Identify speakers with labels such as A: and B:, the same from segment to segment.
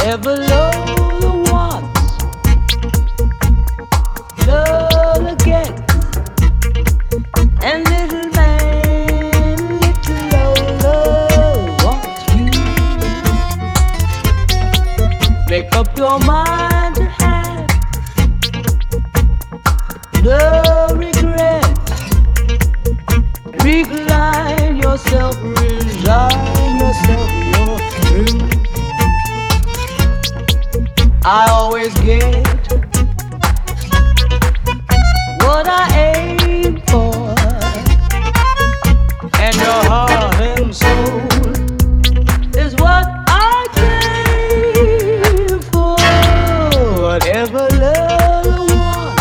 A: Whatever love you want, love again. And little man, little love wants you. Make up your mind to have no regrets. Recline yourself, resign yourself, you're through. I always get what I aim for, and your heart and soul is what I crave for. Whatever love you want,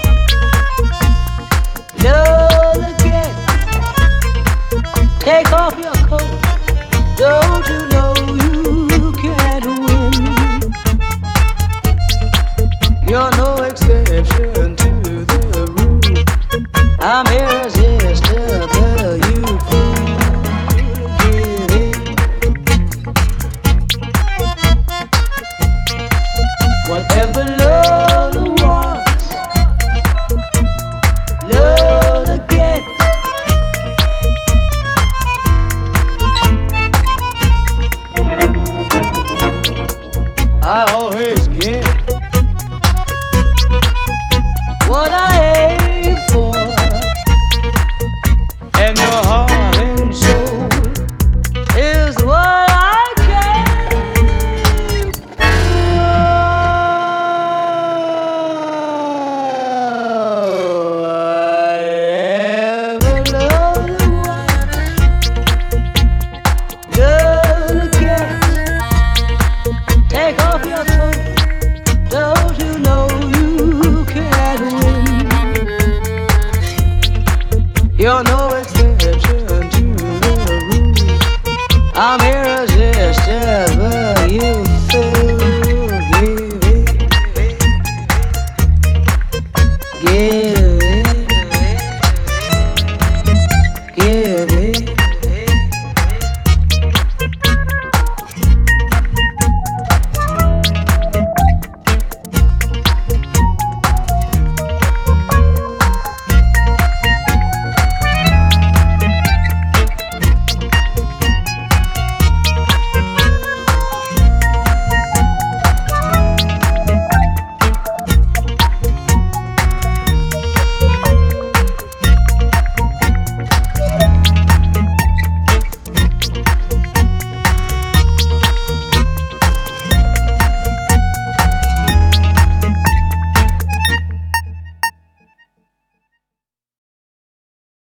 A: love again. Take off your coat, don't you know you can't win? You're no exception to the rule. I'm irresistible, you forget it. Whatever love wants, love again. I always get what I aim for, and your heart and soul is what I came for. Whatever love you want, love again. Take off your coat, don't you know you can't win? You're no exception to the rule. I'm